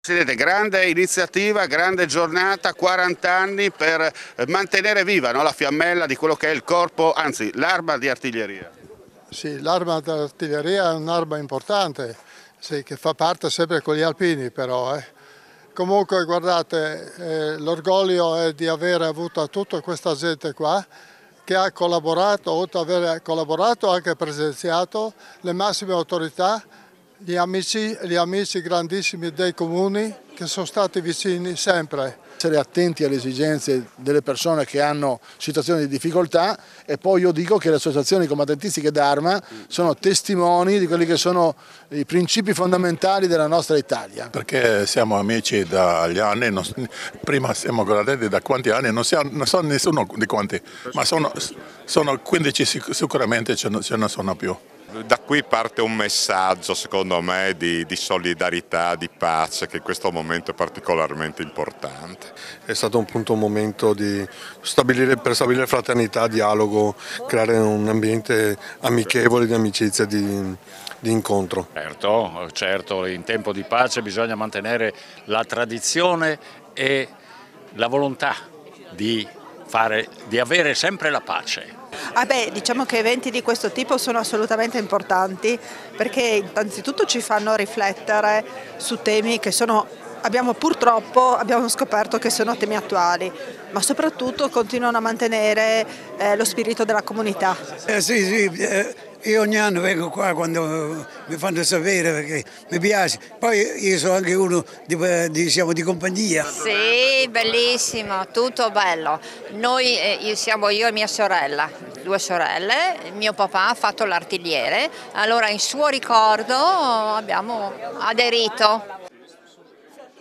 Presidente, grande iniziativa, grande giornata, 40 anni per mantenere viva, no, la fiammella di quello che è il corpo, anzi l'arma di artiglieria. Sì, l'arma d'artiglieria è un'arma importante, sì, che fa parte sempre con gli alpini però. Comunque guardate, l'orgoglio è di aver avuto tutta questa gente qua che ha collaborato, oltre ad aver collaborato anche presenziato le massime autorità, gli amici grandissimi dei comuni che sono stati vicini sempre. Essere attenti alle esigenze delle persone che hanno situazioni di difficoltà, e poi io dico che le associazioni combattentistiche d'arma sono testimoni di quelli che sono i principi fondamentali della nostra Italia. Perché siamo amici dagli anni, prima siamo guardati da quanti anni, non so nessuno di quanti, ma sono 15 sicuramente, ce ne sono più. Da qui parte un messaggio, secondo me, di solidarietà, di pace, che in questo momento è particolarmente importante. È stato un momento per stabilire fraternità, dialogo, creare un ambiente amichevole, di amicizia, di incontro. Certo, in tempo di pace bisogna mantenere la tradizione e la volontà di avere sempre la pace. Diciamo che eventi di questo tipo sono assolutamente importanti perché innanzitutto ci fanno riflettere su temi che abbiamo scoperto che sono temi attuali, ma soprattutto continuano a mantenere lo spirito della comunità. Io ogni anno vengo qua quando mi fanno sapere perché mi piace, poi io sono anche uno di compagnia. Sì, bellissimo, tutto bello. Siamo io e mia sorella, 2 sorelle, mio papà ha fatto l'artigliere, allora in suo ricordo abbiamo aderito.